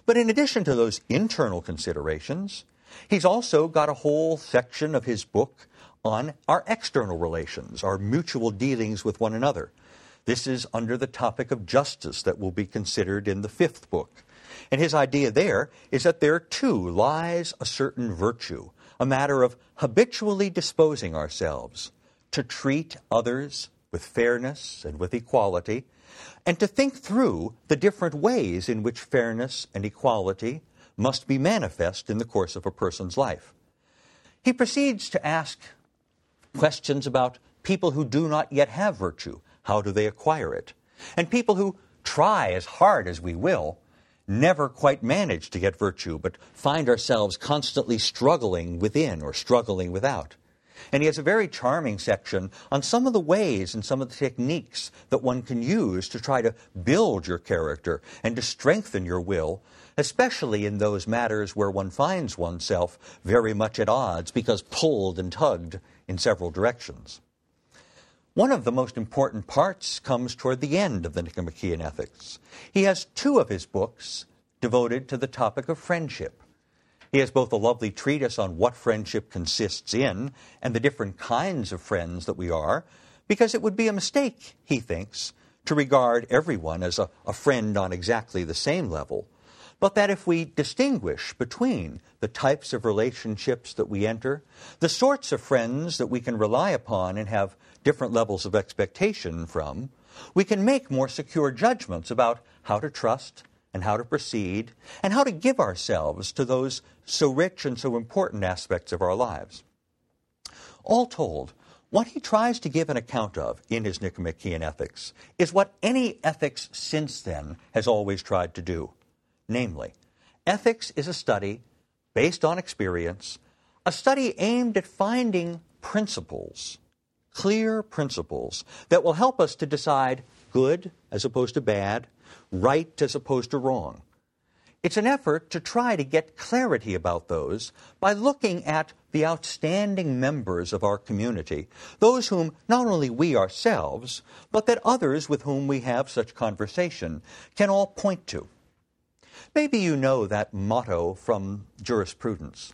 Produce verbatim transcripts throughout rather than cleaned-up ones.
But in addition to those internal considerations, he's also got a whole section of his book on our external relations, our mutual dealings with one another. This is under the topic of justice that will be considered in the fifth book. And his idea there is that there too lies a certain virtue, a matter of habitually disposing ourselves to treat others with fairness and with equality, and to think through the different ways in which fairness and equality must be manifest in the course of a person's life. He proceeds to ask questions about people who do not yet have virtue. How do they acquire it? And people who try as hard as we will, never quite manage to get virtue, but find ourselves constantly struggling within or struggling without. And he has a very charming section on some of the ways and some of the techniques that one can use to try to build your character and to strengthen your will, especially in those matters where one finds oneself very much at odds because pulled and tugged in several directions. One of the most important parts comes toward the end of the Nicomachean Ethics. He has two of his books devoted to the topic of friendship. He has both a lovely treatise on what friendship consists in and the different kinds of friends that we are, because it would be a mistake, he thinks, to regard everyone as a, a friend on exactly the same level, but that if we distinguish between the types of relationships that we enter, the sorts of friends that we can rely upon and have different levels of expectation from, we can make more secure judgments about how to trust and how to proceed and how to give ourselves to those so rich and so important aspects of our lives. All told, what he tries to give an account of in his Nicomachean Ethics is what any ethics since then has always tried to do. Namely, ethics is a study based on experience, a study aimed at finding principles, clear principles that will help us to decide good as opposed to bad, right as opposed to wrong. It's an effort to try to get clarity about those by looking at the outstanding members of our community, those whom not only we ourselves, but that others with whom we have such conversation can all point to. Maybe you know that motto from jurisprudence: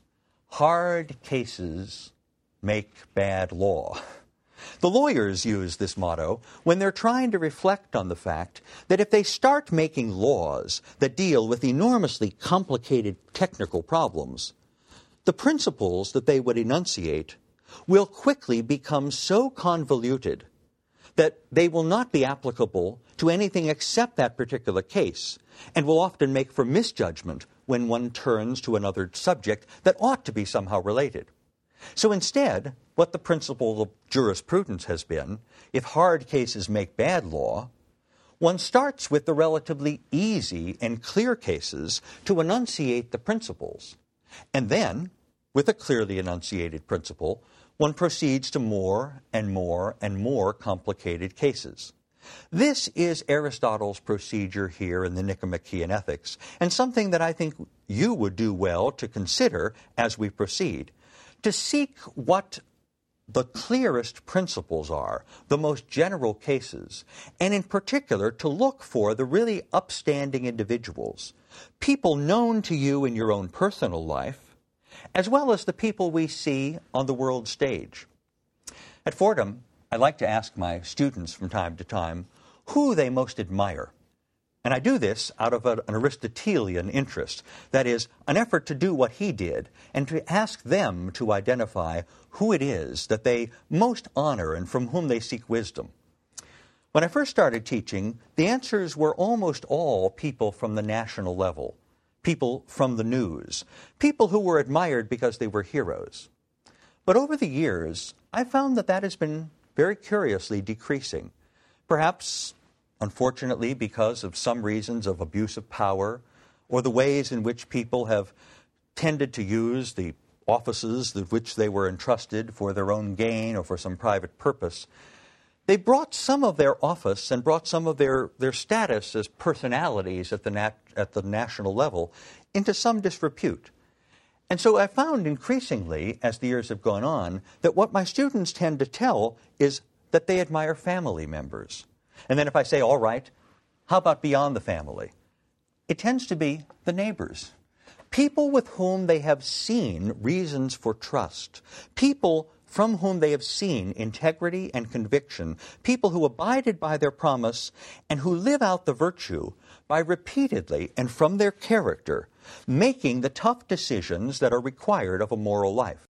hard cases make bad law. The lawyers use this motto when they're trying to reflect on the fact that if they start making laws that deal with enormously complicated technical problems, the principles that they would enunciate will quickly become so convoluted that they will not be applicable to anything except that particular case, and will often make for misjudgment when one turns to another subject that ought to be somehow related. So instead, what the principle of jurisprudence has been, if hard cases make bad law, one starts with the relatively easy and clear cases to enunciate the principles. And then, with a clearly enunciated principle, one proceeds to more and more and more complicated cases. This is Aristotle's procedure here in the Nicomachean Ethics, and something that I think you would do well to consider as we proceed, to seek what the clearest principles are, the most general cases, and in particular to look for the really upstanding individuals, people known to you in your own personal life, as well as the people we see on the world stage. At Fordham, I like to ask my students from time to time who they most admire. And I do this out of a, an Aristotelian interest, that is, an effort to do what he did and to ask them to identify who it is that they most honor and from whom they seek wisdom. When I first started teaching, the answers were almost all people from the national level, people from the news, people who were admired because they were heroes. But over the years, I found that that has been very curiously decreasing. Perhaps, unfortunately, because of some reasons of abuse of power, or the ways in which people have tended to use the offices with which they were entrusted for their own gain or for some private purpose. They brought some of their office and brought some of their, their status as personalities at the, nat, at the national level into some disrepute. And so I found increasingly, as the years have gone on, that what my students tend to tell is that they admire family members. And then if I say, all right, how about beyond the family? it tends to be the neighbors. People with whom they have seen reasons for trust. People from whom they have seen integrity and conviction. People who abided by their promise and who live out the virtue by repeatedly and from their character making the tough decisions that are required of a moral life.